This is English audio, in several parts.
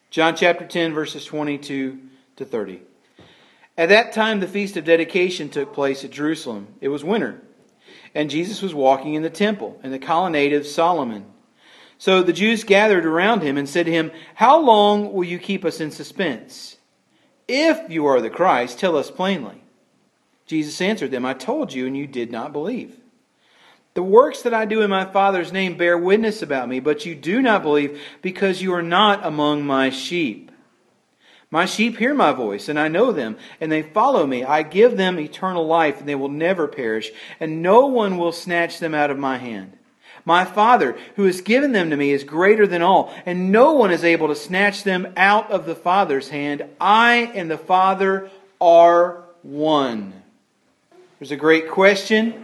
John chapter 10, verses 22 to 30. At that time, the Feast of Dedication took place at Jerusalem. It was winter, and Jesus was walking in the temple, in the colonnade of Solomon. So the Jews gathered around him and said to him, "How long will you keep us in suspense? If you are the Christ, tell us plainly." Jesus answered them, "I told you, and you did not believe. The works that I do in my Father's name bear witness about me, but you do not believe because you are not among my sheep. My sheep hear my voice, and I know them, and they follow me. I give them eternal life, and they will never perish, and no one will snatch them out of my hand. My Father, who has given them to me, is greater than all, and no one is able to snatch them out of the Father's hand. I and the Father are one." There's a great question.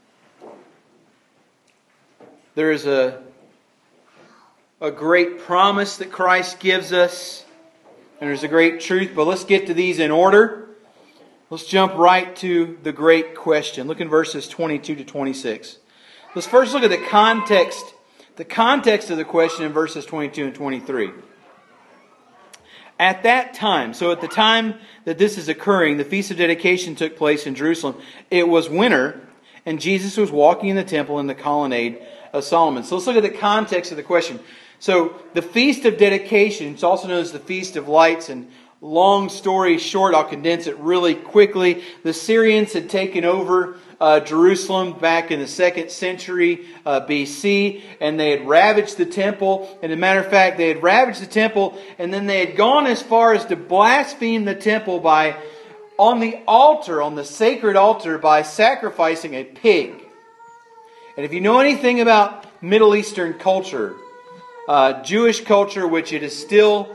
There is a great promise that Christ gives us. And there's a great truth, but let's get to these in order. Let's jump right to the great question. Look in verses 22 to 26. Let's first look at the context of the question in verses 22 and 23. At that time, so at the time that this is occurring, the Feast of Dedication took place in Jerusalem. It was winter, and Jesus was walking in the temple in the colonnade of Solomon. So let's look at the context of the question. So the Feast of Dedication, it's also known as the Feast of Lights, and long story short, I'll condense it really quickly. The Syrians had taken over Jerusalem back in the 2nd century BC, and they had ravaged the temple. And as a matter of fact, they had ravaged the temple, and then they had gone as far as to blaspheme the temple by, on the altar, on the sacred altar, by sacrificing a pig. And if you know anything about Middle Eastern culture, Jewish culture, which it is still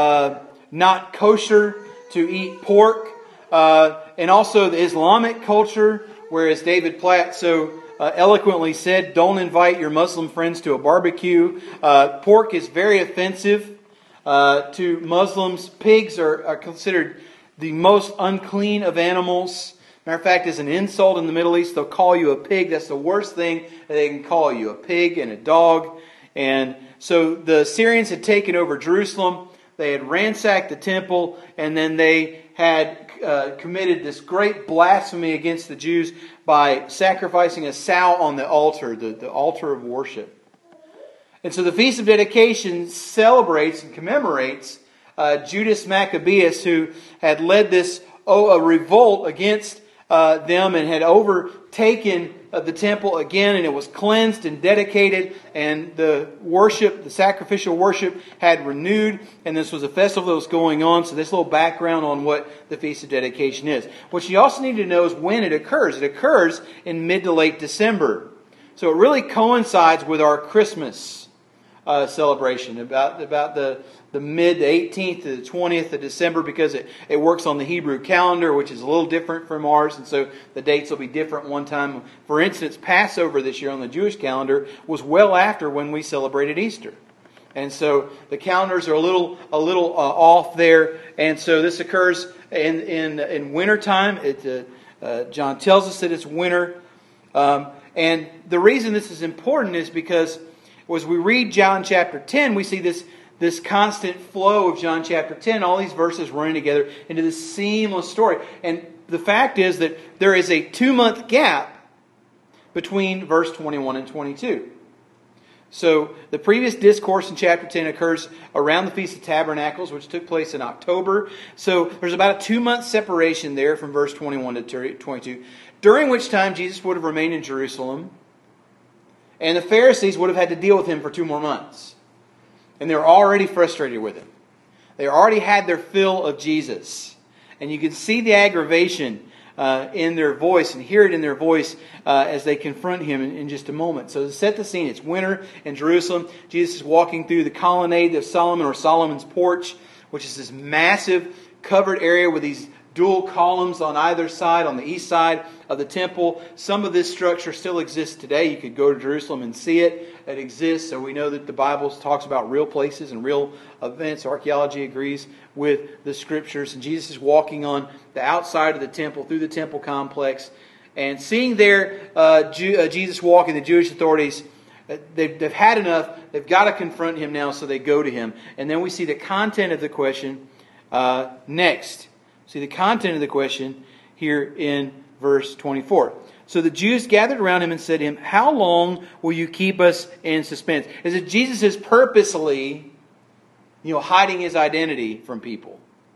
not kosher to eat pork, and also the Islamic culture, whereas David Platt so eloquently said, "Don't invite your Muslim friends to a barbecue." Pork is very offensive to Muslims. Pigs are considered the most unclean of animals. Matter of fact, as an insult in the Middle East, they'll call you a pig. That's the worst thing that they can call you, a pig and a dog. And so the Syrians had taken over Jerusalem. They had ransacked the temple, and then they had committed this great blasphemy against the Jews by sacrificing a sow on the altar, the altar of worship. And so the Feast of Dedication celebrates and commemorates Judas Maccabeus, who had led this a revolt against them and had overtaken the temple again, and it was cleansed and dedicated, and the worship, the sacrificial worship, had renewed, and this was a festival that was going on. So this little background on what the Feast of Dedication is. What you also need to know is when it occurs. It occurs in mid to late December. So it really coincides with our Christmas celebration, about the mid the 18th to the 20th of December, because it works on the Hebrew calendar, which is a little different from ours, and so the dates will be different one time. For instance, Passover this year on the Jewish calendar was well after when we celebrated Easter. And so the calendars are a little off there, and so this occurs in wintertime. John tells us that it's winter, and the reason this is important is because as we read John chapter 10, we see this constant flow of John chapter 10, all these verses running together into this seamless story. And the fact is that there is a 2-month gap between verse 21 and 22. So the previous discourse in chapter 10 occurs around the Feast of Tabernacles, which took place in October. So there's about a 2-month separation there from verse 21 to 22, during which time Jesus would have remained in Jerusalem, and the Pharisees would have had to deal with Him for 2 more months. And they were already frustrated with Him. They already had their fill of Jesus. And you can see the aggravation in their voice and hear it in their voice as they confront Him in just a moment. So to set the scene, it's winter in Jerusalem. Jesus is walking through the colonnade of Solomon, or Solomon's porch, which is this massive covered area with these dual columns on either side, on the east side of the temple. Some of this structure still exists today. You could go to Jerusalem and see it. It exists. So we know that the Bible talks about real places and real events. Archaeology agrees with the Scriptures. And Jesus is walking on the outside of the temple, through the temple complex. And seeing there Jesus walking, the Jewish authorities They've had enough. They've got to confront him now, so they go to him. And then we see the content of the question next. See the content of the question here in verse 24. So the Jews gathered around him and said to him, "How long will you keep us in suspense?" Is it Jesus is purposely, hiding his identity from people?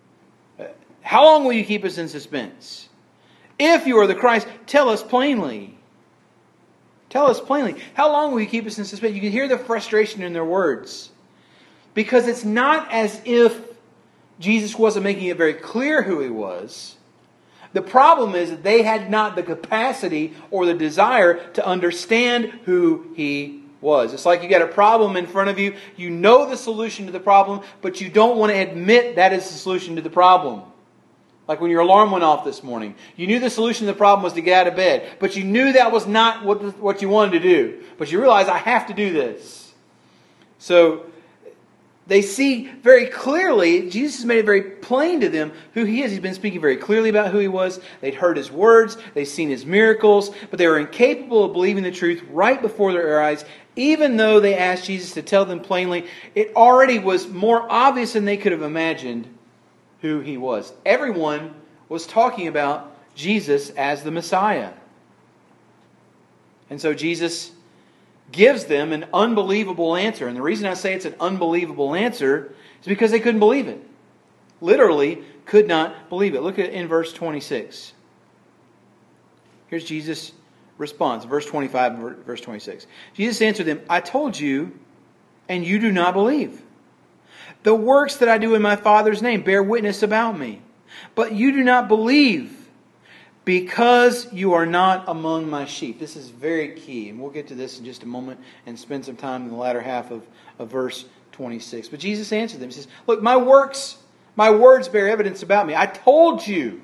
How long will you keep us in suspense? If you are the Christ, tell us plainly. Tell us plainly. How long will you keep us in suspense? You can hear the frustration in their words. Because it's not as if Jesus wasn't making it very clear who He was. The problem is that they had not the capacity or the desire to understand who He was. It's like you got a problem in front of you. You know the solution to the problem, but you don't want to admit that is the solution to the problem. Like when your alarm went off this morning. You knew the solution to the problem was to get out of bed. But you knew that was not what you wanted to do. But you realized, I have to do this. So they see very clearly, Jesus has made it very plain to them who He is. He's been speaking very clearly about who He was. They'd heard His words. They'd seen His miracles. But they were incapable of believing the truth right before their eyes. Even though they asked Jesus to tell them plainly, it already was more obvious than they could have imagined who He was. Everyone was talking about Jesus as the Messiah. And so Jesus gives them an unbelievable answer. And the reason I say it's an unbelievable answer is because they couldn't believe it. Literally could not believe it. Look at in verse 26. Here's Jesus' response. Verse 25 and verse 26. Jesus answered them, "I told you, and you do not believe. The works that I do in my Father's name bear witness about me. But you do not believe because you are not among my sheep." This is very key. And we'll get to this in just a moment and spend some time in the latter half of verse 26. But Jesus answered them. He says, "Look, my words bear evidence about me. I told you."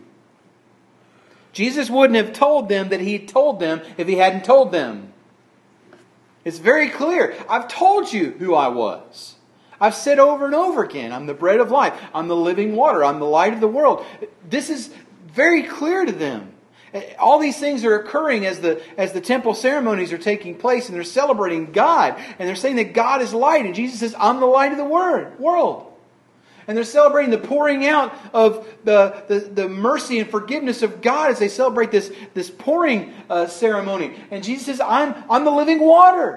Jesus wouldn't have told them that He told them if He hadn't told them. It's very clear. I've told you who I was. I've said over and over again, I'm the bread of life. I'm the living water. I'm the light of the world. This is very clear to them. All these things are occurring as the temple ceremonies are taking place, and they're celebrating God. And they're saying that God is light. And Jesus says, "I'm the light of the world." And they're celebrating the pouring out of the mercy and forgiveness of God as they celebrate this pouring ceremony. And Jesus says, I'm the living water.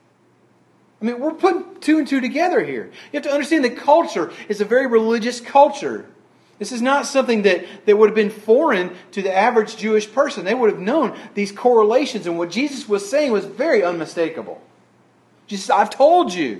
I mean, we're putting two and two together here. You have to understand that culture is a very religious culture. This is not something that would have been foreign to the average Jewish person. They would have known these correlations, and what Jesus was saying was very unmistakable. Jesus said, "I've told you.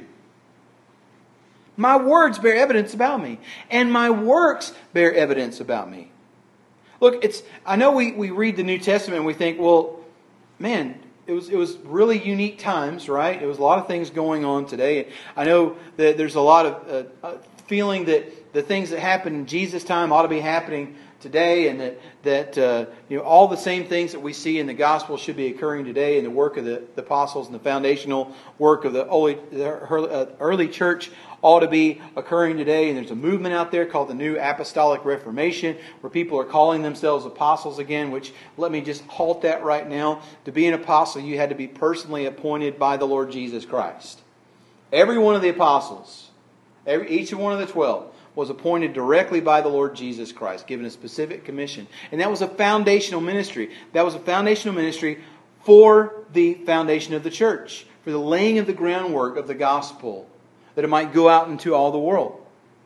My words bear evidence about me, and my works bear evidence about me." Look, I know we read the New Testament and we think, well, man, it was really unique times, right? It was a lot of things going on today. I know that there's a lot of feeling that the things that happened in Jesus' time ought to be happening today, and that all the same things that we see in the gospel should be occurring today in the work of the apostles, and the foundational work of the early church ought to be occurring today. And there's a movement out there called the New Apostolic Reformation, where people are calling themselves apostles again, which, let me just halt that right now. To be an apostle, you had to be personally appointed by the Lord Jesus Christ. Every one of the apostles, each one of the 12, was appointed directly by the Lord Jesus Christ, given a specific commission. And that was a foundational ministry. That was a foundational ministry for the foundation of the church, for the laying of the groundwork of the gospel, that it might go out into all the world.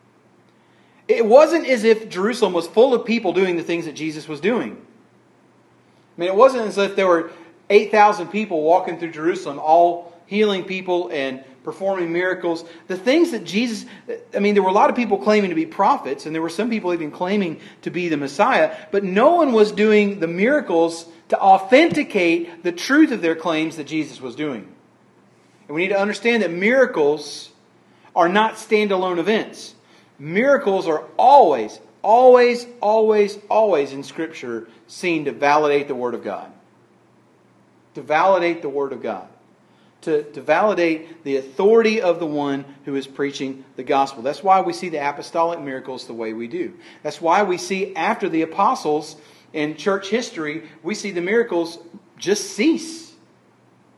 It wasn't as if Jerusalem was full of people doing the things that Jesus was doing. I mean, it wasn't as if there were 8,000 people walking through Jerusalem, all healing people and performing miracles. The things that Jesus... I mean, there were a lot of people claiming to be prophets, and there were some people even claiming to be the Messiah, but no one was doing the miracles to authenticate the truth of their claims that Jesus was doing. And we need to understand that miracles are not standalone events. Miracles are always in Scripture seen to validate the Word of God. To validate the Word of God. To validate the authority of the one who is preaching the gospel. That's why we see the apostolic miracles the way we do. That's why we see after the apostles in church history, we see the miracles just cease.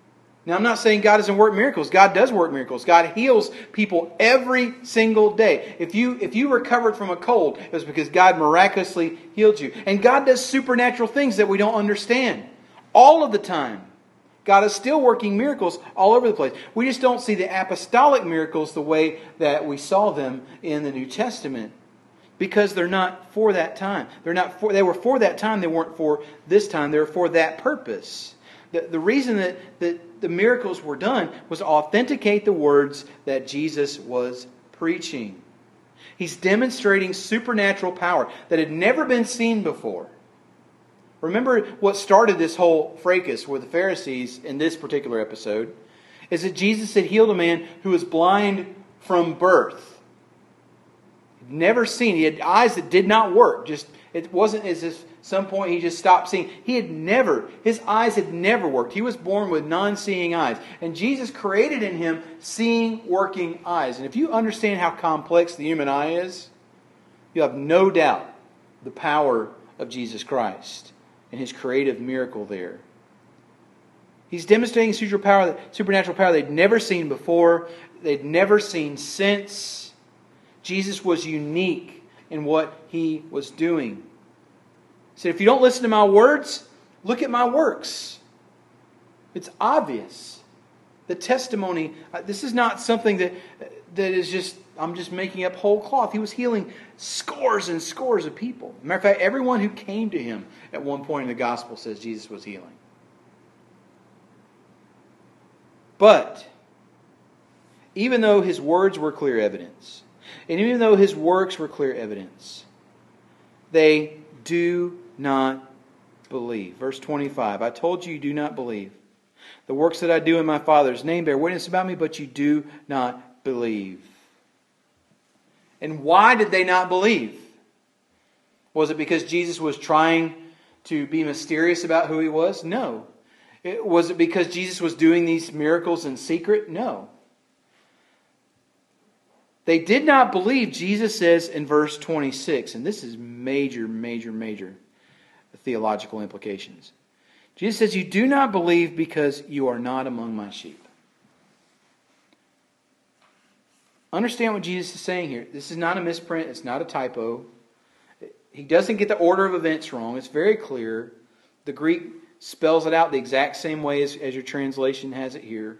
Now, I'm not saying God doesn't work miracles. God does work miracles. God heals people every single day. If you recovered from a cold, it was because God miraculously healed you. And God does supernatural things that we don't understand all of the time. God is still working miracles all over the place. We just don't see the apostolic miracles the way that we saw them in the New Testament, because they're not for that time. They were for that time. They weren't for this time. They were for that purpose. The reason that the miracles were done was to authenticate the words that Jesus was preaching. He's demonstrating supernatural power that had never been seen before. Remember what started this whole fracas with the Pharisees in this particular episode is that Jesus had healed a man who was blind from birth. He'd never seen. He had eyes that did not work. It wasn't as if some point he just stopped seeing. His eyes had never worked. He was born with non-seeing eyes. And Jesus created in him seeing, working eyes. And if you understand how complex the human eye is, you have no doubt the power of Jesus Christ and His creative miracle there. He's demonstrating supernatural power they'd never seen before, they'd never seen since. Jesus was unique in what He was doing. He said, if you don't listen to my words, look at my works. It's obvious. The testimony, this is not something that is just, I'm just making up whole cloth. He was healing scores and scores of people. Matter of fact, everyone who came to Him at one point in the gospel says Jesus was healing. But, even though His words were clear evidence, and even though His works were clear evidence, they do not believe. Verse 25, I told you do not believe. The works that I do in my Father's name bear witness about me, but you do not believe. And why did they not believe? Was it because Jesus was trying to be mysterious about who He was? No. Was it because Jesus was doing these miracles in secret? No. They did not believe, Jesus says in verse 26, and this is major theological implications. Jesus says, you do not believe because you are not among my sheep. Understand what Jesus is saying here. This is not a misprint. It's not a typo. He doesn't get the order of events wrong. It's very clear. The Greek spells it out the exact same way as your translation has it here.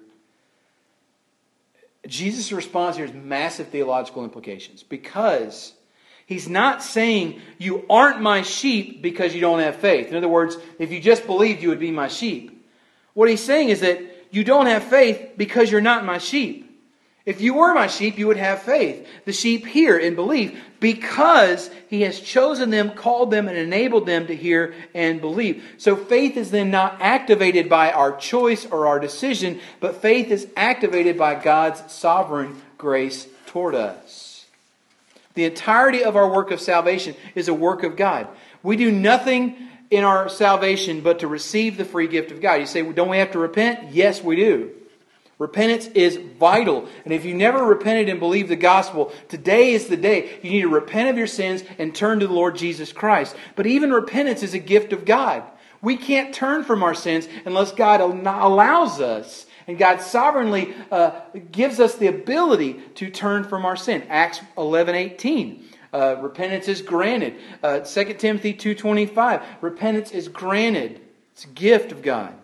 Jesus' response here has massive theological implications, because He's not saying you aren't my sheep because you don't have faith. In other words, if you just believed, you would be my sheep. What He's saying is that you don't have faith because you're not my sheep. If you were my sheep, you would have faith. The sheep hear and believe because He has chosen them, called them, and enabled them to hear and believe. So faith is then not activated by our choice or our decision, but faith is activated by God's sovereign grace toward us. The entirety of our work of salvation is a work of God. We do nothing in our salvation but to receive the free gift of God. You say, well, don't we have to repent? Yes, we do. Repentance is vital. And if you never repented and believed the gospel, today is the day. You need to repent of your sins and turn to the Lord Jesus Christ. But even repentance is a gift of God. We can't turn from our sins unless God allows us. And God sovereignly gives us the ability to turn from our sin. Acts 11:18. Repentance is granted. 2 Timothy 2:25. Repentance is granted. It's a gift of God.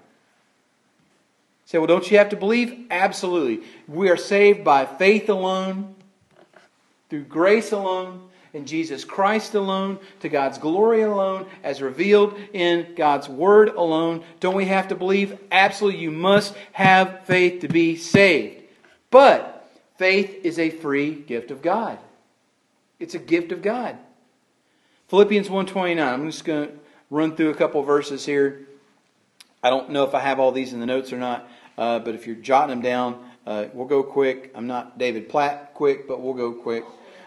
Say, well, don't you have to believe? Absolutely. We are saved by faith alone, through grace alone, in Jesus Christ alone, to God's glory alone, as revealed in God's Word alone. Don't we have to believe? Absolutely. You must have faith to be saved. But faith is a free gift of God. It's a gift of God. Philippians 1:29. I'm just going to run through a couple verses here. I don't know if I have all these in the notes or not, but if you're jotting them down, we'll go quick. I'm not David Platt quick, but we'll go quick.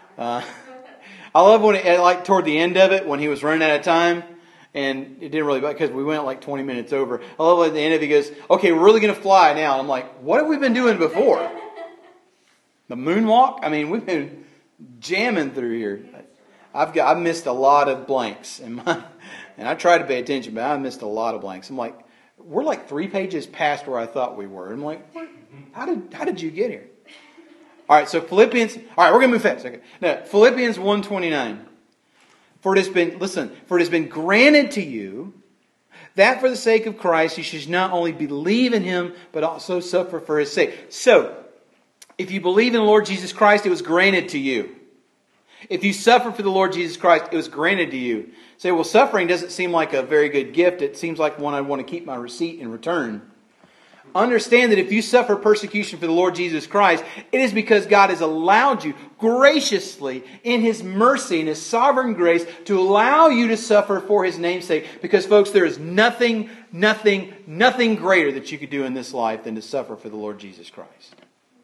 I love when like toward the end of it, when he was running out of time, and it didn't really, because we went like 20 minutes over. I love at the end of it, he goes, "Okay, we're really going to fly now." And I'm like, "What have we been doing before? The moonwalk? I mean, we've been jamming through here." I've missed a lot of blanks, and I try to pay attention, but I missed a lot of blanks. I'm like, we're like 3 pages past where I thought we were. I'm like, what? How did you get here? All right, so Philippians. All right, we're going to move fast. Okay. Now, Philippians 1:29. For it has been granted to you that for the sake of Christ you should not only believe in Him, but also suffer for His sake. So, if you believe in the Lord Jesus Christ, it was granted to you. If you suffer for the Lord Jesus Christ, it was granted to you. Say, well, suffering doesn't seem like a very good gift. It seems like one I want to keep my receipt in return. Understand that if you suffer persecution for the Lord Jesus Christ, it is because God has allowed you graciously, in His mercy and His sovereign grace, to allow you to suffer for His name's sake. Because, folks, there is nothing greater that you could do in this life than to suffer for the Lord Jesus Christ.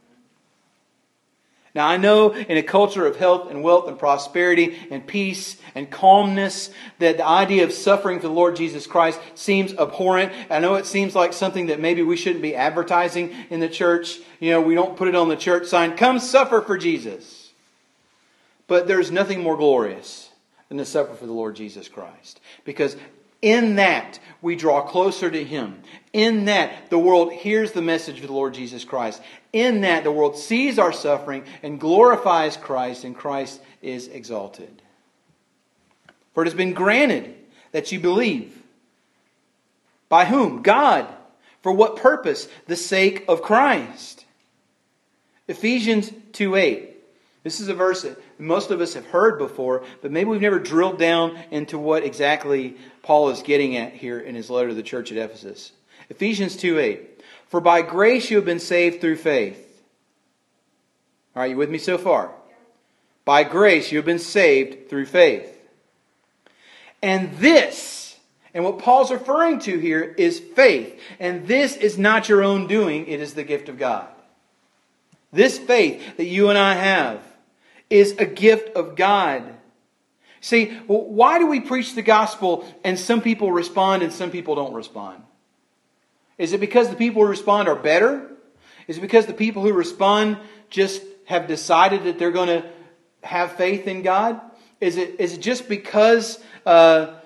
Now, I know in a culture of health and wealth and prosperity and peace and calmness that the idea of suffering for the Lord Jesus Christ seems abhorrent. I know it seems like something that maybe we shouldn't be advertising in the church. You know, we don't put it on the church sign, come suffer for Jesus. But there's nothing more glorious than to suffer for the Lord Jesus Christ. Because in that, we draw closer to Him. In that, the world hears the message of the Lord Jesus Christ. In that, the world sees our suffering and glorifies Christ, and Christ is exalted. For it has been granted that you believe. By whom? God. For what purpose? The sake of Christ. Ephesians 2:8. This is a verse that most of us have heard before, but maybe we've never drilled down into what exactly Paul is getting at here in his letter to the church at Ephesus. Ephesians 2:8. For by grace you have been saved through faith. Are you with me so far? By grace you have been saved through faith. And this, and what Paul's referring to here is faith. And this is not your own doing, it is the gift of God. This faith that you and I have is a gift of God. See, why do we preach the gospel and some people respond and some people don't respond? Is it because the people who respond are better? Is it because the people who respond just have decided that they're going to have faith in God? Is it just because, we're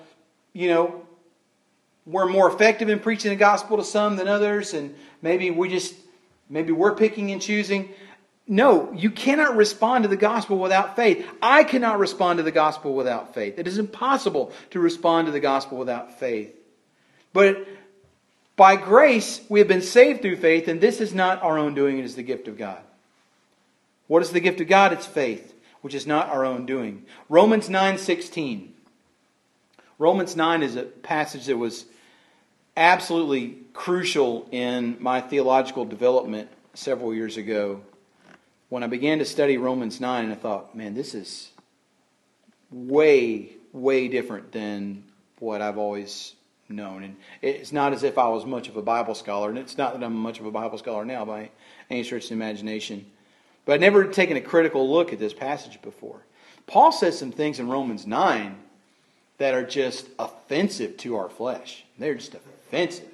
more effective in preaching the gospel to some than others, and maybe we're picking and choosing? No, you cannot respond to the gospel without faith. I cannot respond to the gospel without faith. It is impossible to respond to the gospel without faith. But by grace, we have been saved through faith, and this is not our own doing, it is the gift of God. What is the gift of God? It's faith, which is not our own doing. Romans 9:16. Romans 9 is a passage that was absolutely crucial in my theological development several years ago. When I began to study Romans 9, I thought, man, this is way, way different than what I've always known. And it's not as if I was much of a Bible scholar, and it's not that I'm much of a Bible scholar now by any stretch of the imagination. But I'd never taken a critical look at this passage before. Paul says some things in Romans 9 that are just offensive to our flesh. They're just offensive.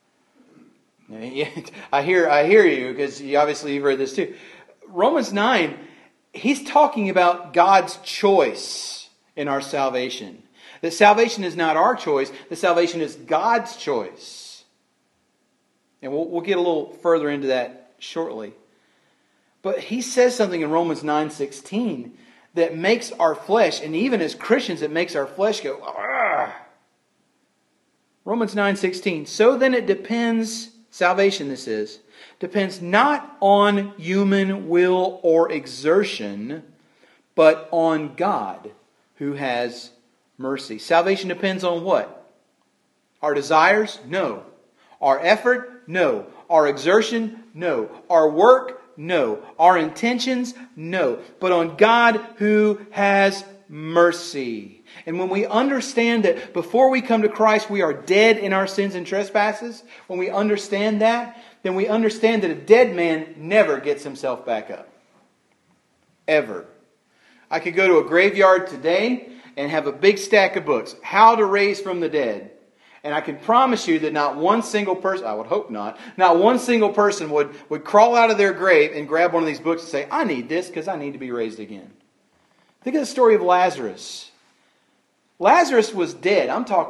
I hear you, because you've read this too. Romans 9, he's talking about God's choice in our salvation. That salvation is not our choice, that salvation is God's choice. And we'll get a little further into that shortly. But he says something in Romans 9:16 that makes our flesh, and even as Christians, it makes our flesh go, argh. Romans 9:16. So then it depends, salvation this is, depends not on human will or exertion, but on God who has mercy. Salvation depends on what? Our desires? No. Our effort? No. Our exertion? No. Our work? No. Our intentions? No. But on God who has mercy. And when we understand that before we come to Christ we are dead in our sins and trespasses, when we understand that, then we understand that a dead man never gets himself back up. Ever. I could go to a graveyard today and have a big stack of books. How to Raise from the Dead. And I can promise you that not one single person, I would hope not one single person would crawl out of their grave and grab one of these books and say, I need this because I need to be raised again. Think of the story of Lazarus. Lazarus was dead. I'm talking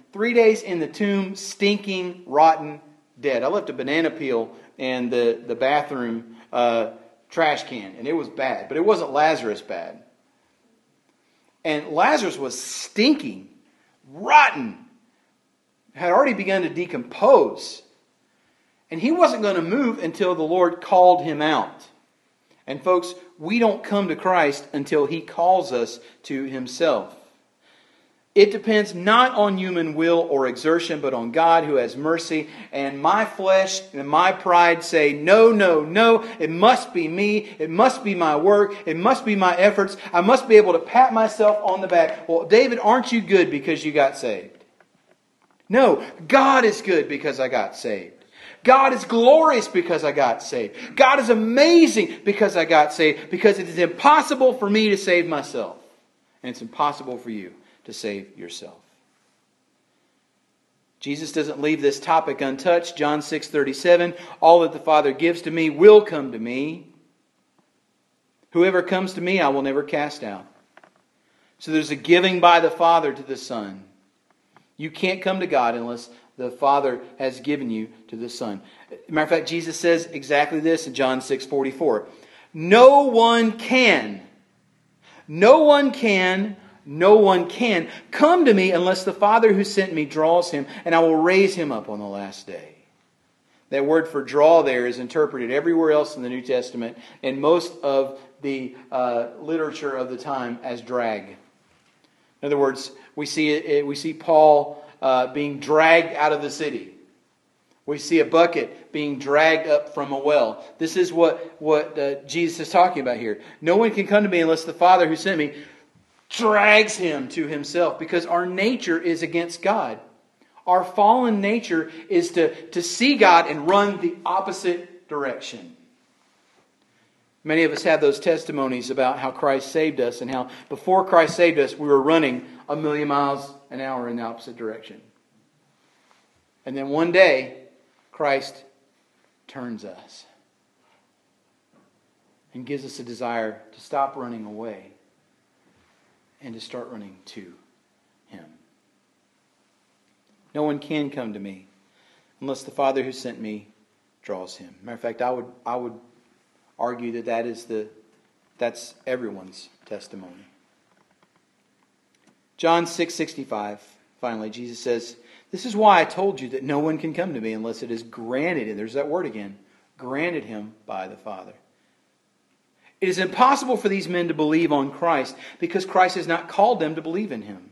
3 days in the tomb, stinking, rotten, dead. I left a banana peel in the bathroom trash can, and it was bad. But it wasn't Lazarus bad. And Lazarus was stinking, rotten, had already begun to decompose. And he wasn't going to move until the Lord called him out. And folks, we don't come to Christ until He calls us to Himself. It depends not on human will or exertion, but on God who has mercy. And my flesh and my pride say, no, no, no, it must be me. It must be my work. It must be my efforts. I must be able to pat myself on the back. Well, David, aren't you good because you got saved? No, God is good because I got saved. God is glorious because I got saved. God is amazing because I got saved. Because it is impossible for me to save myself. And it's impossible for you to save yourself. Jesus doesn't leave this topic untouched. John 6:37, all that the Father gives to me will come to me. Whoever comes to me, I will never cast out. So there's a giving by the Father to the Son. You can't come to God unless the Father has given you to the Son. Matter of fact, Jesus says exactly this in John 6:44. No one can come to me unless the Father who sent me draws him, and I will raise him up on the last day. That word for draw there is interpreted everywhere else in the New Testament and most of the literature of the time as drag. In other words, we see Paul being dragged out of the city. We see a bucket being dragged up from a well. This is what Jesus is talking about here. No one can come to me unless the Father who sent me drags him to Himself, because our nature is against God. Our fallen nature is to see God and run the opposite direction. Many of us have those testimonies about how Christ saved us and how before Christ saved us, we were running 1,000,000 miles an hour in the opposite direction. And then one day, Christ turns us and gives us a desire to stop running away and to start running to Him. No one can come to me unless the Father who sent me draws him. Matter of fact, I would argue that's everyone's testimony. John 6:65. Finally, Jesus says, "This is why I told you that no one can come to me unless it is granted," and there's that word again, granted him by the Father. It is impossible for these men to believe on Christ because Christ has not called them to believe in Him.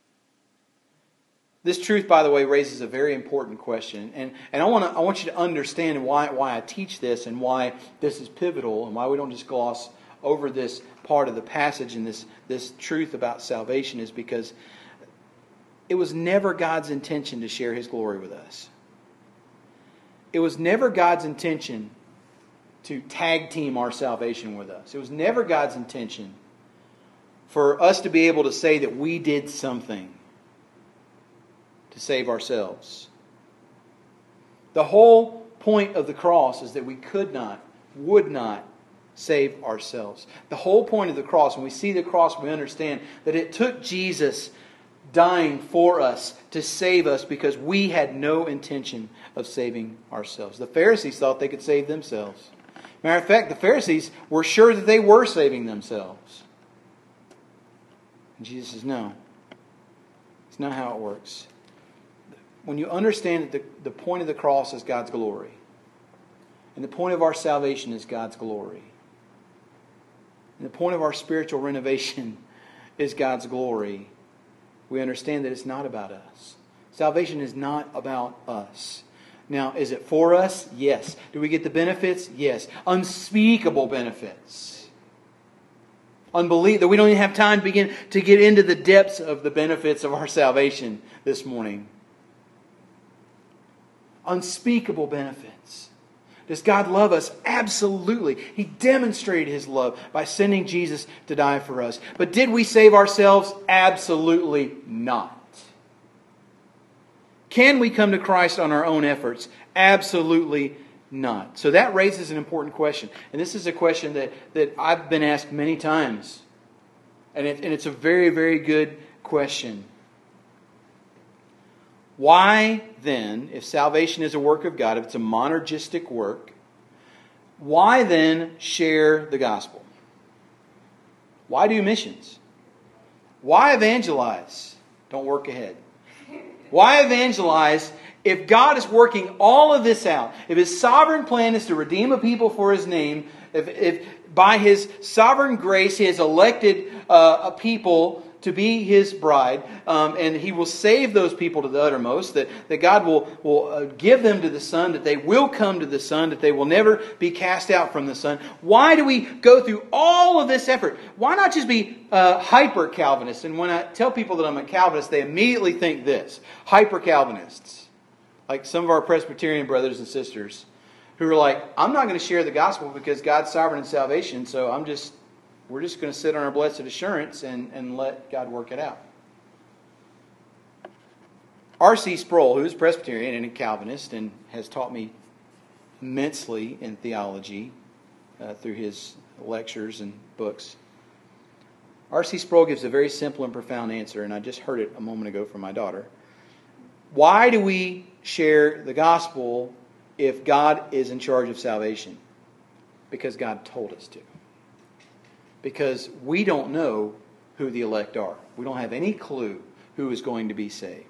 This truth, by the way, raises a very important question. And I want you to understand why I teach this and why this is pivotal and why we don't just gloss over this part of the passage and this truth about salvation is because it was never God's intention to share His glory with us. It was never God's intention to tag team our salvation with us. It was never God's intention for us to be able to say that we did something to save ourselves. The whole point of the cross is that we would not save ourselves. The whole point of the cross, when we see the cross, we understand that it took Jesus dying for us to save us because we had no intention of saving ourselves. The Pharisees thought they could save themselves. Matter of fact, the Pharisees were sure that they were saving themselves. And Jesus says, no. It's not how it works. When you understand that the point of the cross is God's glory, and the point of our salvation is God's glory, and the point of our spiritual renovation is God's glory, we understand that it's not about us. Salvation is not about us. Now, is it for us? Yes. Do we get the benefits? Yes. Unspeakable benefits. Unbelief that we don't even have time to begin to get into the depths of the benefits of our salvation this morning. Unspeakable benefits. Does God love us? Absolutely. He demonstrated His love by sending Jesus to die for us. But did we save ourselves? Absolutely not. Can we come to Christ on our own efforts? Absolutely not. So that raises an important question. And this is a question that I've been asked many times. And it's a very, very good question. Why then, if salvation is a work of God, if it's a monergistic work, why then share the gospel? Why do missions? Why evangelize? Don't work ahead. Why evangelize if God is working all of this out? If His sovereign plan is to redeem a people for His name, if by His sovereign grace He has elected a people to be His bride, and He will save those people to the uttermost, that God will give them to the Son, that they will come to the Son, that they will never be cast out from the Son. Why do we go through all of this effort? Why not just be hyper-Calvinists? And when I tell people that I'm a Calvinist, they immediately think this. Hyper-Calvinists. Like some of our Presbyterian brothers and sisters who are like, I'm not going to share the gospel because God's sovereign in salvation, so we're just going to sit on our blessed assurance and let God work it out. R.C. Sproul, who is Presbyterian and a Calvinist and has taught me immensely in theology through his lectures and books, R.C. Sproul gives a very simple and profound answer, and I just heard it a moment ago from my daughter. Why do we share the gospel if God is in charge of salvation? Because God told us to. Because we don't know who the elect are. We don't have any clue who is going to be saved.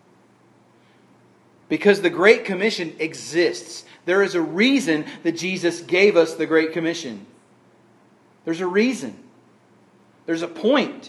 Because the Great Commission exists. There is a reason that Jesus gave us the Great Commission. There's a reason. There's a point.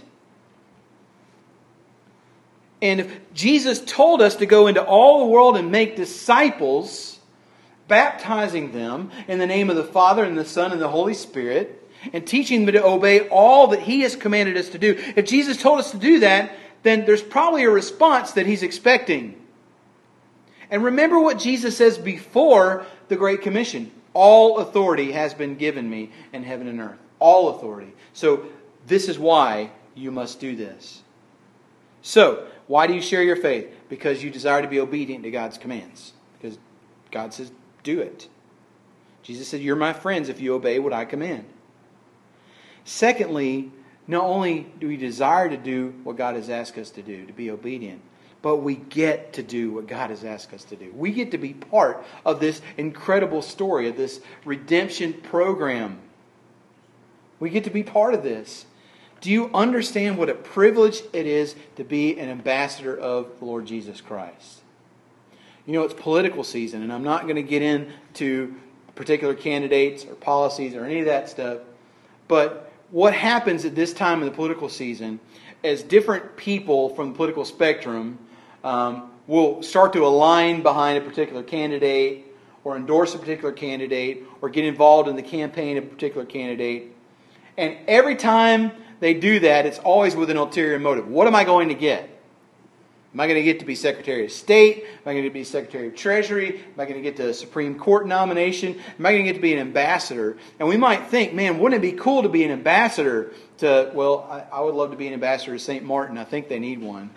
And if Jesus told us to go into all the world and make disciples, baptizing them in the name of the Father and the Son and the Holy Spirit, and teaching them to obey all that He has commanded us to do. If Jesus told us to do that, then there's probably a response that He's expecting. And remember what Jesus says before the Great Commission. All authority has been given me in heaven and earth. All authority. So this is why you must do this. So, why do you share your faith? Because you desire to be obedient to God's commands. Because God says, do it. Jesus said, you're my friends if you obey what I command. Secondly, not only do we desire to do what God has asked us to do, to be obedient, but we get to do what God has asked us to do. We get to be part of this incredible story, of this redemption program. We get to be part of this. Do you understand what a privilege it is to be an ambassador of the Lord Jesus Christ? You know, it's political season, and I'm not going to get into particular candidates or policies or any of that stuff, but what happens at this time in the political season as different people from the political spectrum will start to align behind a particular candidate or endorse a particular candidate or get involved in the campaign of a particular candidate. And every time they do that, it's always with an ulterior motive. What am I going to get? Am I going to get to be Secretary of State? Am I going to be Secretary of Treasury? Am I going to get the Supreme Court nomination? Am I going to get to be an ambassador? And we might think, man, wouldn't it be cool to be an ambassador to, well, I would love to be an ambassador to St. Martin. I think they need one.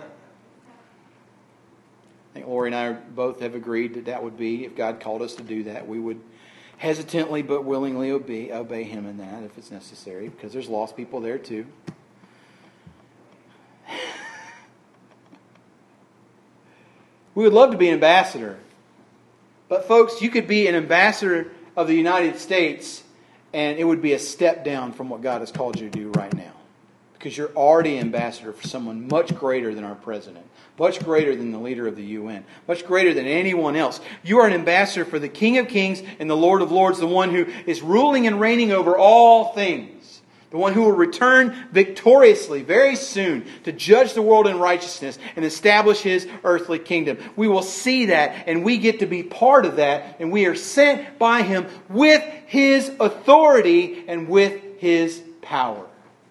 I think Lori and I both have agreed that that would be, if God called us to do that, we would hesitantly but willingly obey Him in that if it's necessary, because there's lost people there too. We would love to be an ambassador. But folks, you could be an ambassador of the United States and it would be a step down from what God has called you to do right now. Because you're already an ambassador for someone much greater than our president. Much greater than the leader of the UN. Much greater than anyone else. You are an ambassador for the King of Kings and the Lord of Lords. The one who is ruling and reigning over all things. The one who will return victoriously very soon to judge the world in righteousness and establish His earthly kingdom. We will see that and we get to be part of that. And we are sent by Him with His authority and with His power.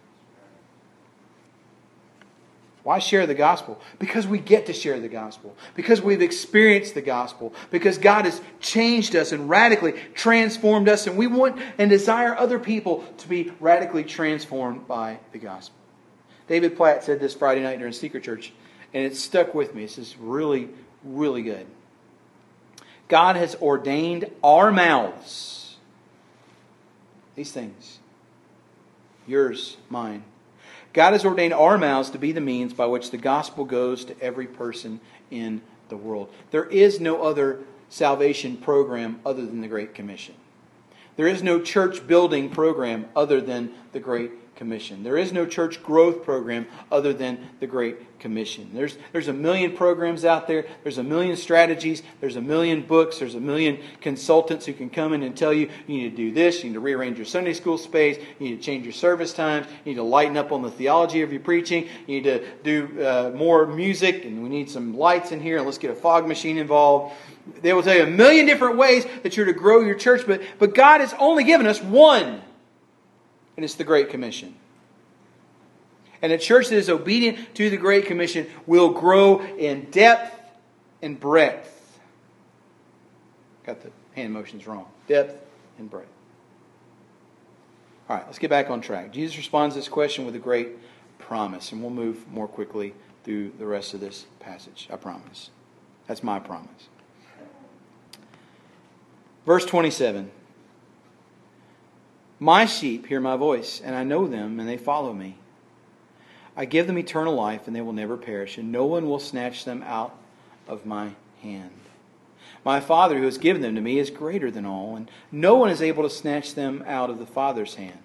Why share the gospel? Because we get to share the gospel. Because we've experienced the gospel. Because God has changed us and radically transformed us. And we want and desire other people to be radically transformed by the gospel. David Platt said this Friday night during Secret Church. And it stuck with me. This is really, really good. God has ordained our mouths. These things. Yours, mine. God has ordained our mouths to be the means by which the gospel goes to every person in the world. There is no other salvation program other than the Great Commission. There is no church building program other than the Great Commission. There is no church growth program other than the Great Commission. There's a million programs out there. There's a million strategies. There's a million books. There's a million consultants who can come in and tell you need to do this. You need to rearrange your Sunday school space. You need to change your service times. You need to lighten up on the theology of your preaching. You need to do more music, and we need some lights in here, and let's get a fog machine involved. They will tell you a million different ways that you're to grow your church, but God has only given us one. And it's the Great Commission. And a church that is obedient to the Great Commission will grow in depth and breadth. Got the hand motions wrong. Depth and breadth. All right, let's get back on track. Jesus responds to this question with a great promise. And we'll move more quickly through the rest of this passage. I promise. That's my promise. Verse 27. My sheep hear my voice, and I know them, and they follow me. I give them eternal life, and they will never perish, and no one will snatch them out of my hand. My Father who has given them to me is greater than all, and no one is able to snatch them out of the Father's hand.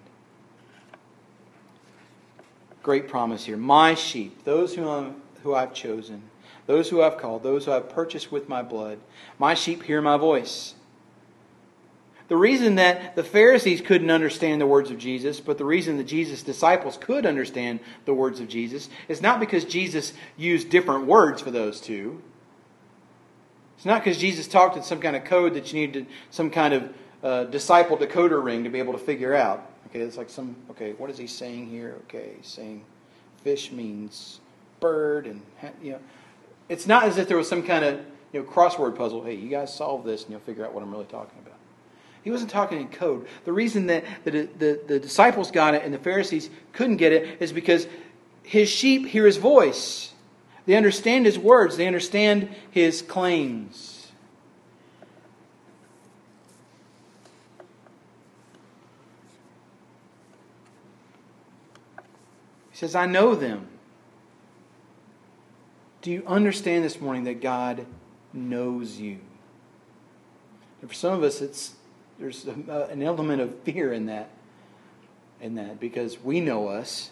Great promise here. My sheep, those who I've chosen, those who I've called, those who I've purchased with my blood, my sheep hear my voice. The reason that the Pharisees couldn't understand the words of Jesus, but the reason that Jesus' disciples could understand the words of Jesus, is not because Jesus used different words for those two. It's not because Jesus talked in some kind of code that you needed some kind of disciple decoder ring to be able to figure out. Okay, it's like what is he saying here? Okay, he's saying fish means bird, and it's not as if there was some kind of crossword puzzle. Hey, you guys solve this and you'll figure out what I'm really talking about. He wasn't talking in code. The reason that the disciples got it and the Pharisees couldn't get it is because his sheep hear his voice. They understand his words. They understand his claims. He says, I know them. Do you understand this morning that God knows you? And for some of us, there's an element of fear in that because we know us.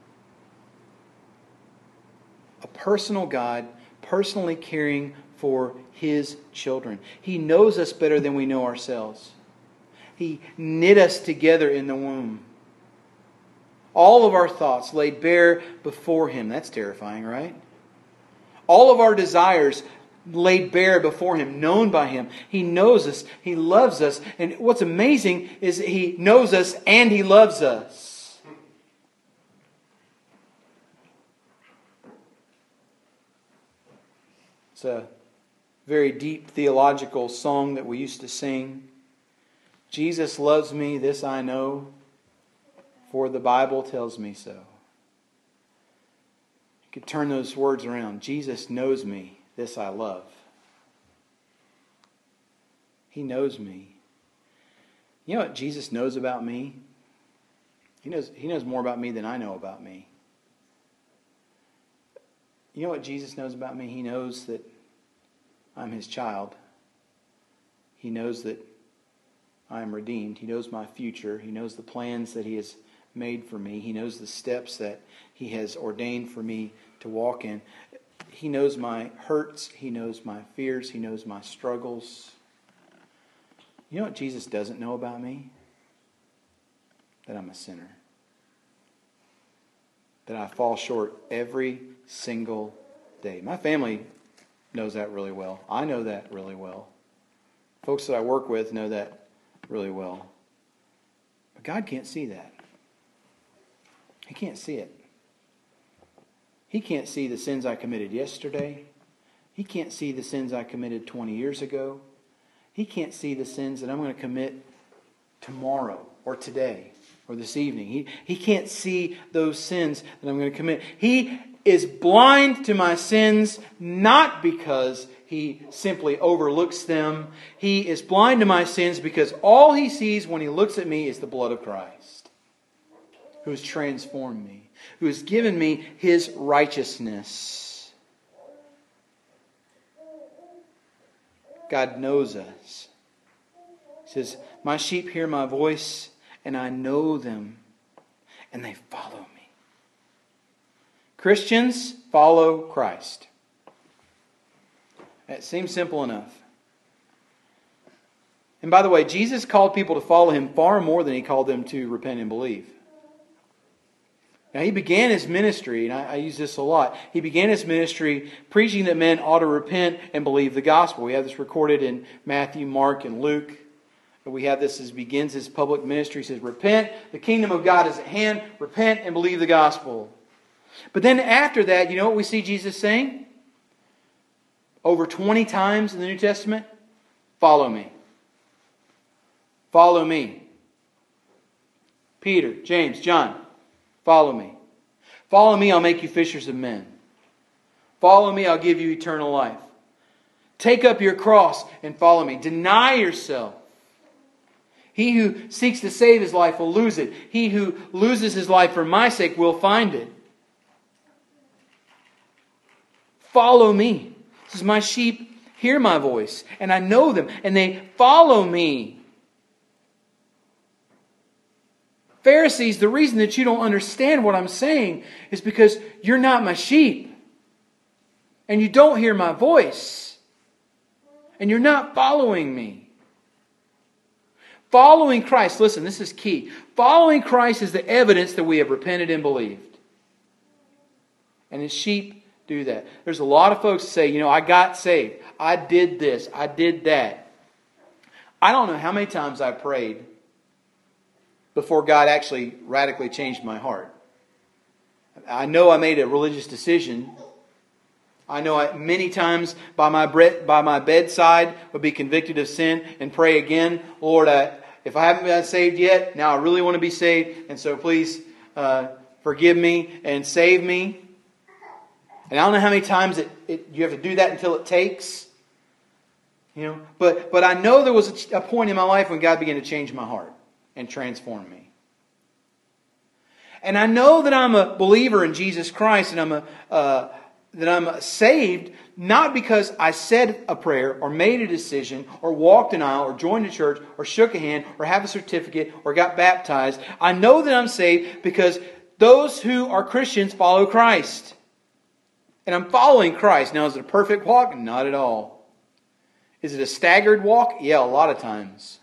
A personal God, personally caring for His children. He knows us better than we know ourselves. He knit us together in the womb. All of our thoughts laid bare before Him. That's terrifying, right? All of our desires laid bare before Him, known by Him. He knows us. He loves us. And what's amazing is that He knows us and He loves us. It's a very deep theological song that we used to sing. Jesus loves me, this I know, for the Bible tells me so. You could turn those words around. Jesus knows me. This I love. He knows me. You know what Jesus knows about me? He knows more about me than I know about me. You know what Jesus knows about me? He knows that I'm His child. He knows that I am redeemed. He knows my future. He knows the plans that He has made for me. He knows the steps that He has ordained for me to walk in. He knows my hurts. He knows my fears. He knows my struggles. You know what Jesus doesn't know about me? That I'm a sinner. That I fall short every single day. My family knows that really well. I know that really well. Folks that I work with know that really well. But God can't see that. He can't see it. He can't see the sins I committed yesterday. He can't see the sins I committed 20 years ago. He can't see the sins that I'm going to commit tomorrow or today or this evening. He can't see those sins that I'm going to commit. He is blind to my sins, not because He simply overlooks them. He is blind to my sins because all He sees when He looks at me is the blood of Christ, who has transformed me, who has given me His righteousness. God knows us. He says, my sheep hear my voice, and I know them, and they follow me. Christians follow Christ. It seems simple enough. And by the way, Jesus called people to follow Him far more than He called them to repent and believe. Now, He began His ministry, and I use this a lot. He began His ministry preaching that men ought to repent and believe the gospel. We have this recorded in Matthew, Mark, and Luke. We have this as He begins His public ministry. He says, repent, the kingdom of God is at hand. Repent and believe the gospel. But then after that, you know what we see Jesus saying? Over 20 times in the New Testament? Follow me. Follow me. Peter, James, John, follow me. Follow me, I'll make you fishers of men. Follow me, I'll give you eternal life. Take up your cross and follow me. Deny yourself. He who seeks to save his life will lose it. He who loses his life for my sake will find it. Follow me. This is my sheep hear my voice, and I know them, and they follow me. Pharisees, the reason that you don't understand what I'm saying is because you're not my sheep. And you don't hear my voice. And you're not following me. Following Christ, listen, this is key. Following Christ is the evidence that we have repented and believed. And His sheep do that. There's a lot of folks that say, I got saved. I did this. I did that. I don't know how many times I prayed before God actually radically changed my heart. I know I made a religious decision. I know many times by my bedside would be convicted of sin and pray again, Lord, if I haven't been saved yet, now I really want to be saved, and so please forgive me and save me. And I don't know how many times you have to do that until it takes. But I know there was a point in my life when God began to change my heart and transform me. And I know that I'm a believer in Jesus Christ, and that I'm saved not because I said a prayer or made a decision or walked an aisle or joined a church or shook a hand or have a certificate or got baptized. I know that I'm saved because those who are Christians follow Christ. And I'm following Christ. Now, is it a perfect walk? Not at all. Is it a staggered walk? Yeah, a lot of times.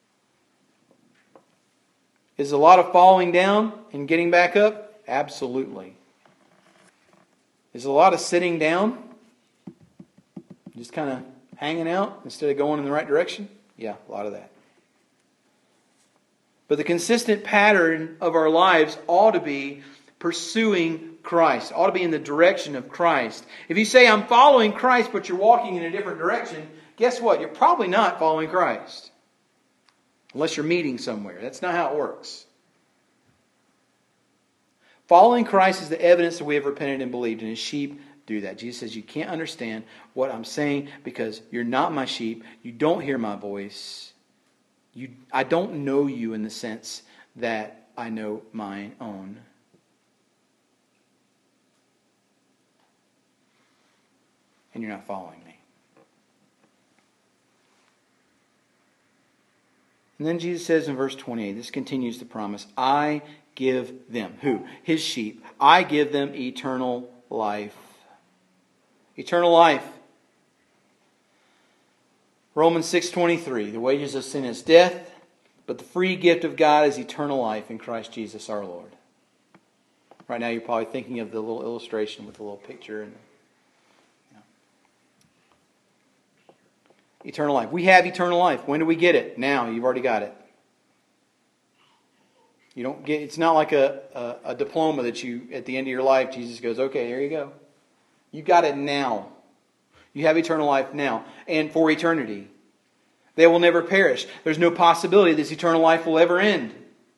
Is it a lot of falling down and getting back up? Absolutely. Is it a lot of sitting down? Just kind of hanging out instead of going in the right direction? Yeah, a lot of that. But the consistent pattern of our lives ought to be pursuing Christ. Ought to be in the direction of Christ. If you say, I'm following Christ, but you're walking in a different direction, guess what? You're probably not following Christ. Unless you're meeting somewhere. That's not how it works. Following Christ is the evidence that we have repented and believed, and His sheep do that. Jesus says, you can't understand what I'm saying because you're not my sheep. You don't hear my voice. I don't know you in the sense that I know mine own. And you're not following me. And then Jesus says in verse 28, this continues the promise, I give them. Who? His sheep. I give them eternal life. Eternal life. Romans 6:23, the wages of sin is death, but the free gift of God is eternal life in Christ Jesus our Lord. Right now you're probably thinking of the little illustration with the little picture and eternal life. We have eternal life. When do we get it? Now. You've already got it. You don't get. It's not like a diploma that you, at the end of your life, Jesus goes, okay, here you go. You got it now. You have eternal life now and for eternity. They will never perish. There's no possibility this eternal life will ever end.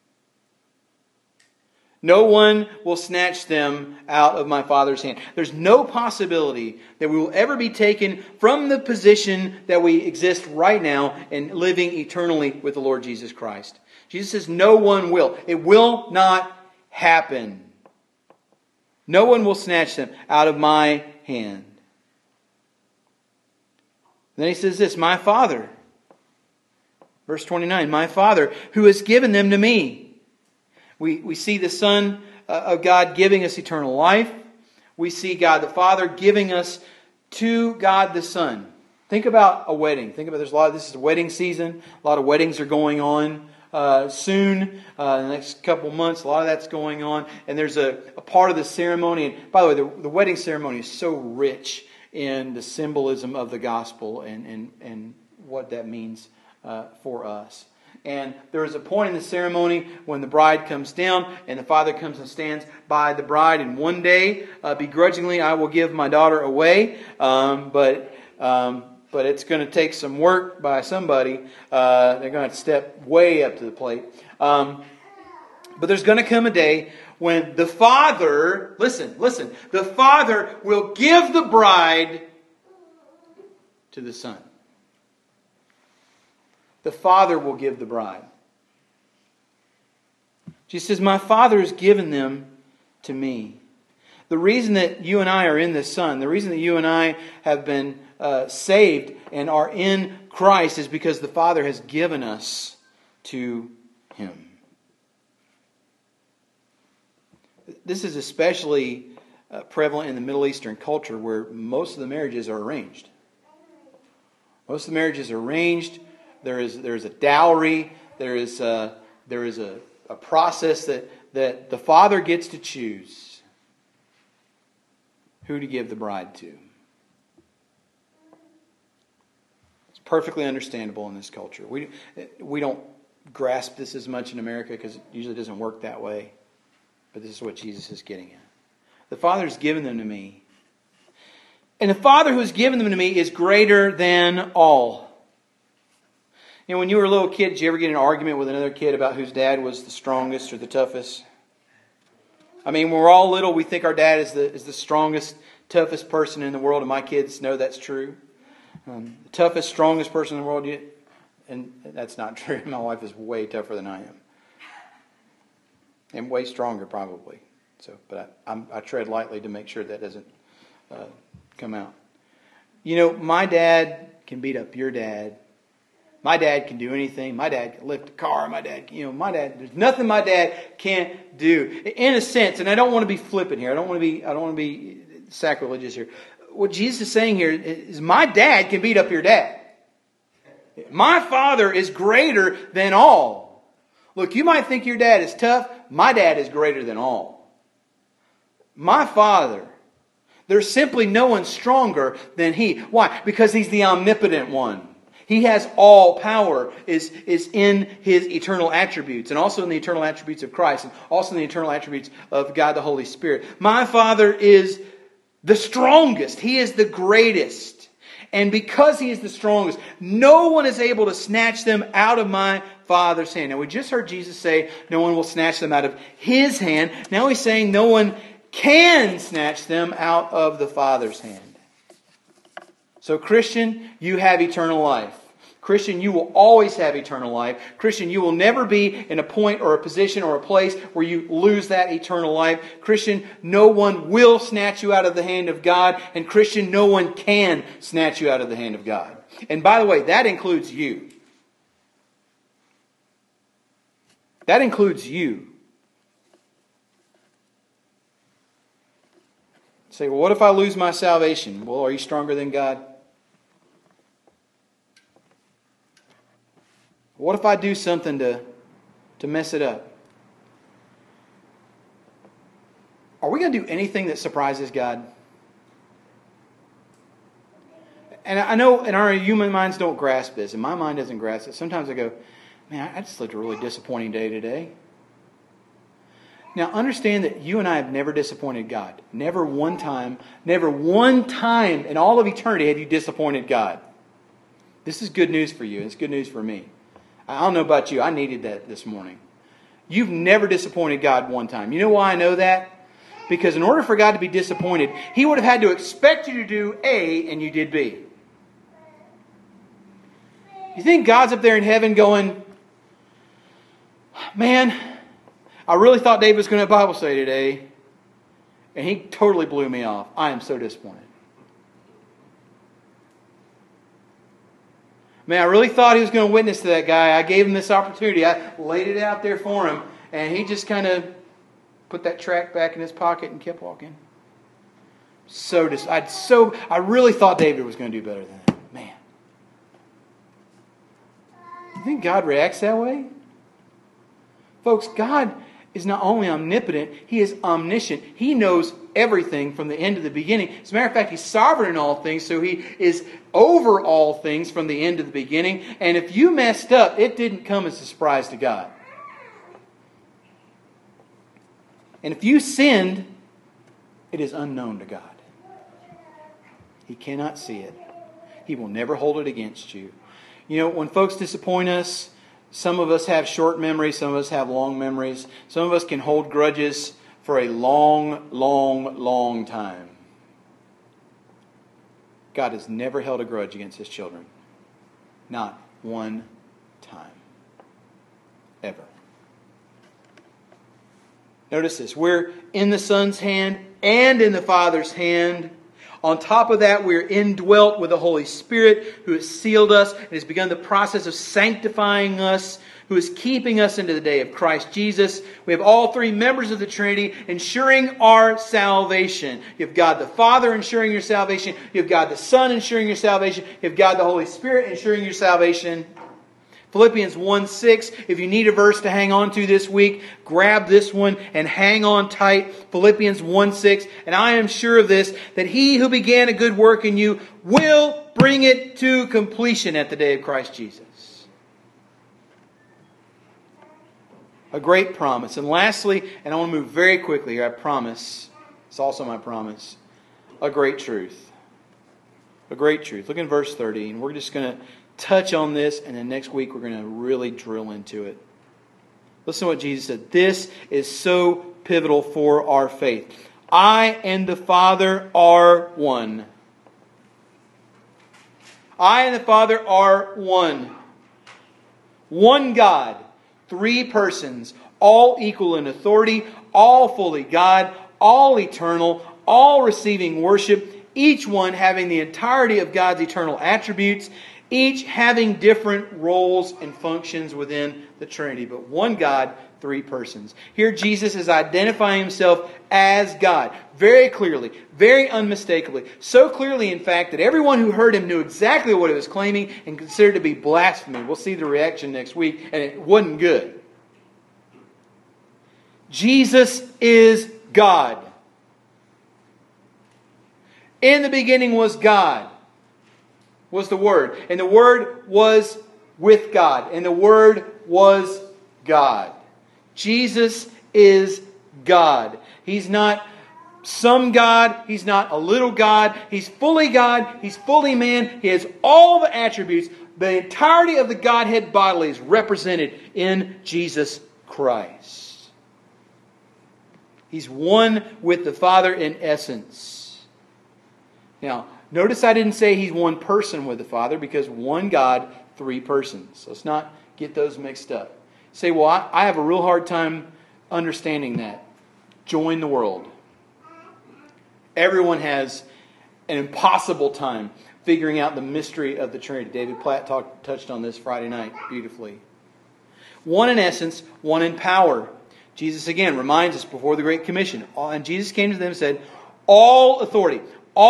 No one will snatch them out of my Father's hand. There's no possibility that we will ever be taken from the position that we exist right now and living eternally with the Lord Jesus Christ. Jesus says no one will. It will not happen. No one will snatch them out of my hand. then he says this, my Father. Verse 29, my Father who has given them to me. We see the Son of God giving us eternal life. We see God the Father giving us to God the Son. Think about a wedding. This is a wedding season. A lot of weddings are going on soon. In the next couple months, a lot of that's going on. And there's a part of the ceremony. And by the way, the wedding ceremony is so rich in the symbolism of the gospel and what that means for us. And there is a point in the ceremony when the bride comes down and the father comes and stands by the bride. And one day, begrudgingly, I will give my daughter away. But it's going to take some work by somebody. They're going to have to step way up to the plate. But there's going to come a day when the father, listen, the father will give the bride to the son. The Father will give the bride. Jesus says, my Father has given them to me. The reason that you and I are in the Son, the reason that you and I have been saved and are in Christ is because the Father has given us to Him. This is especially prevalent in the Middle Eastern culture where most of the marriages are arranged. Most of the marriages are arranged. There is a dowry. There is a process that the father gets to choose who to give the bride to. It's perfectly understandable in this culture. We don't grasp this as much in America because it usually doesn't work that way. But this is what Jesus is getting at. The Father has given them to me. And the Father who has given them to me is greater than all. You know, when you were a little kid, did you ever get in an argument with another kid about whose dad was the strongest or the toughest? I mean, when we're all little, we think our dad is the strongest, toughest person in the world, and my kids know that's true. The toughest, strongest person in the world, and that's not true. My wife is way tougher than I am. And way stronger, probably. But I tread lightly to make sure that doesn't come out. You know, my dad can beat up your dad. My dad can do anything. My dad can lift a car. There's nothing my dad can't do. In a sense, and I don't want to be flippant here. I don't want to be sacrilegious here. What Jesus is saying here is my dad can beat up your dad. My Father is greater than all. Look, you might think your dad is tough. My dad is greater than all. My Father, there's simply no one stronger than He. Why? Because He's the omnipotent one. He has all power, is in His eternal attributes, and also in the eternal attributes of Christ, and also in the eternal attributes of God the Holy Spirit. My Father is the strongest. He is the greatest. And because He is the strongest, no one is able to snatch them out of my Father's hand. Now, we just heard Jesus say, no one will snatch them out of His hand. Now He's saying no one can snatch them out of the Father's hand. So, Christian, you have eternal life. Christian, you will always have eternal life. Christian, you will never be in a point or a position or a place where you lose that eternal life. Christian, no one will snatch you out of the hand of God. And Christian, no one can snatch you out of the hand of God. And by the way, that includes you. That includes you. Say, well, what if I lose my salvation? Well, are you stronger than God? What if I do something to mess it up? Are we going to do anything that surprises God? And I know in our human minds don't grasp this, and my mind doesn't grasp it. Sometimes I go, man, I just lived a really disappointing day today. Now, understand that you and I have never disappointed God. Never one time in all of eternity have you disappointed God. This is good news for you. It's good news for me. I don't know about you. I needed that this morning. You've never disappointed God one time. You know why I know that? Because in order for God to be disappointed, He would have had to expect you to do A and you did B. You think God's up there in heaven going, man, I really thought David was going to Bible study today, and he totally blew me off. I am so disappointed. Man, I really thought he was going to witness to that guy. I gave him this opportunity. I laid it out there for him. And he just kind of put that tract back in his pocket and kept walking. I really thought David was going to do better than that. Man. You think God reacts that way? Folks, God is not only omnipotent, He is omniscient. He knows everything from the end to the beginning. As a matter of fact, He's sovereign in all things, so He is over all things from the end to the beginning. And if you messed up, it didn't come as a surprise to God. And if you sinned, it is unknown to God. He cannot see it. He will never hold it against you. You know, when folks disappoint us, some of us have short memories, some of us have long memories. Some of us can hold grudges for a long, long, long time. God has never held a grudge against His children. Not one time. Ever. Notice this. We're in the Son's hand and in the Father's hand. On top of that, we're indwelt with the Holy Spirit, who has sealed us and has begun the process of sanctifying us, who is keeping us into the day of Christ Jesus. We have all three members of the Trinity ensuring our salvation. You have God the Father ensuring your salvation. You have God the Son ensuring your salvation. You have God the Holy Spirit ensuring your salvation. Philippians 1:6, if you need a verse to hang on to this week, grab this one and hang on tight. Philippians 1:6, and I am sure of this, that He who began a good work in you will bring it to completion at the day of Christ Jesus. A great promise. And lastly, and I want to move very quickly here, I promise, it's also my promise, a great truth. A great truth. Look in verse 30, and we're just going to touch on this, and then next week we're going to really drill into it. Listen to what Jesus said. This is so pivotal for our faith. I and the Father are one. I and the Father are one. One God, three persons, all equal in authority, all fully God, all eternal, all receiving worship, each one having the entirety of God's eternal attributes, each having different roles and functions within the Trinity. But one God, three persons. Here Jesus is identifying Himself as God. Very clearly. Very unmistakably. So clearly, in fact, that everyone who heard Him knew exactly what He was claiming and considered to be blasphemy. We'll see the reaction next week, and it wasn't good. Jesus is God. In the beginning was God. Was the Word. And the Word was with God. And the Word was God. Jesus is God. He's not some God. He's not a little God. He's fully God. He's fully man. He has all the attributes. The entirety of the Godhead bodily is represented in Jesus Christ. He's one with the Father in essence. Now, notice I didn't say He's one person with the Father, because one God, three persons. Let's not get those mixed up. Say, well, I have a real hard time understanding that. Join the world. Everyone has an impossible time figuring out the mystery of the Trinity. David Platt touched on this Friday night beautifully. One in essence, one in power. Jesus again reminds us before the Great Commission. And Jesus came to them and said, all authority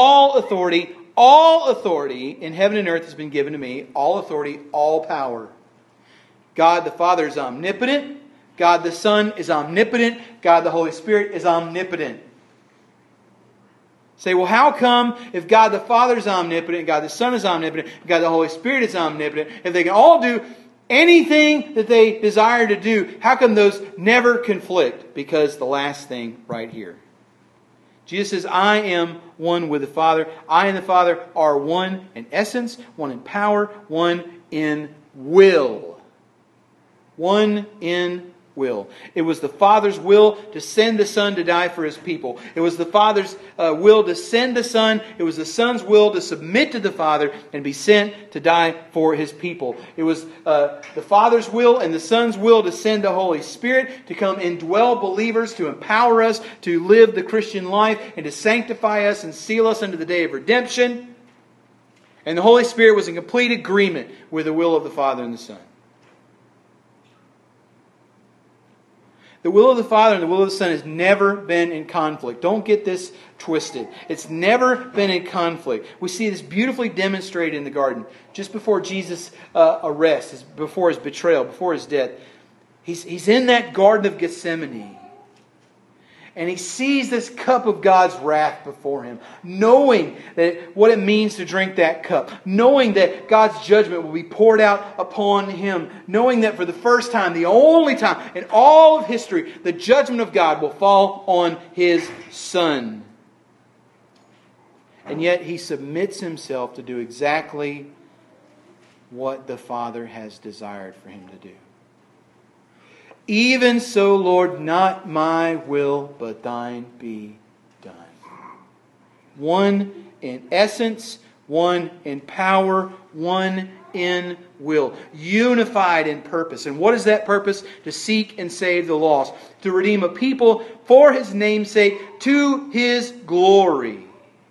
in heaven and earth has been given to me. All authority, all power. God the Father is omnipotent. God the Son is omnipotent. God the Holy Spirit is omnipotent. Say, well, how come if God the Father is omnipotent, God the Son is omnipotent, God the Holy Spirit is omnipotent, if they can all do anything that they desire to do, how come those never conflict? Because the last thing right here. Jesus says, I am one with the Father. I and the Father are one in essence, one in power, one in will. One in will. It was the Father's will to send the Son to die for His people. It was the Father's will to send the Son. It was the Son's will to submit to the Father and be sent to die for His people. It was the Father's will and the Son's will to send the Holy Spirit to come indwell believers, to empower us to live the Christian life and to sanctify us and seal us unto the day of redemption. And the Holy Spirit was in complete agreement with the will of the Father and the Son. The will of the Father and the will of the Son has never been in conflict. Don't get this twisted. It's never been in conflict. We see this beautifully demonstrated in the garden. Just before Jesus' arrest, before His betrayal, before His death. He's in that Garden of Gethsemane. And He sees this cup of God's wrath before Him. Knowing that what it means to drink that cup. Knowing that God's judgment will be poured out upon Him. Knowing that for the first time, the only time in all of history, the judgment of God will fall on His Son. And yet He submits Himself to do exactly what the Father has desired for Him to do. Even so, Lord, not my will, but Thine be done. One in essence, one in power, one in will. Unified in purpose. And what is that purpose? To seek and save the lost. To redeem a people for His name's sake, to His glory.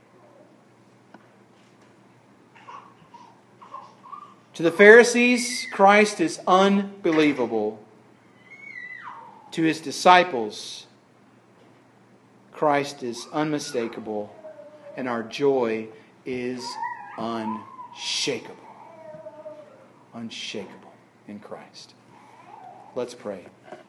To the Pharisees, Christ is unbelievable. To His disciples, Christ is unmistakable, and our joy is unshakable. Unshakable in Christ. Let's pray.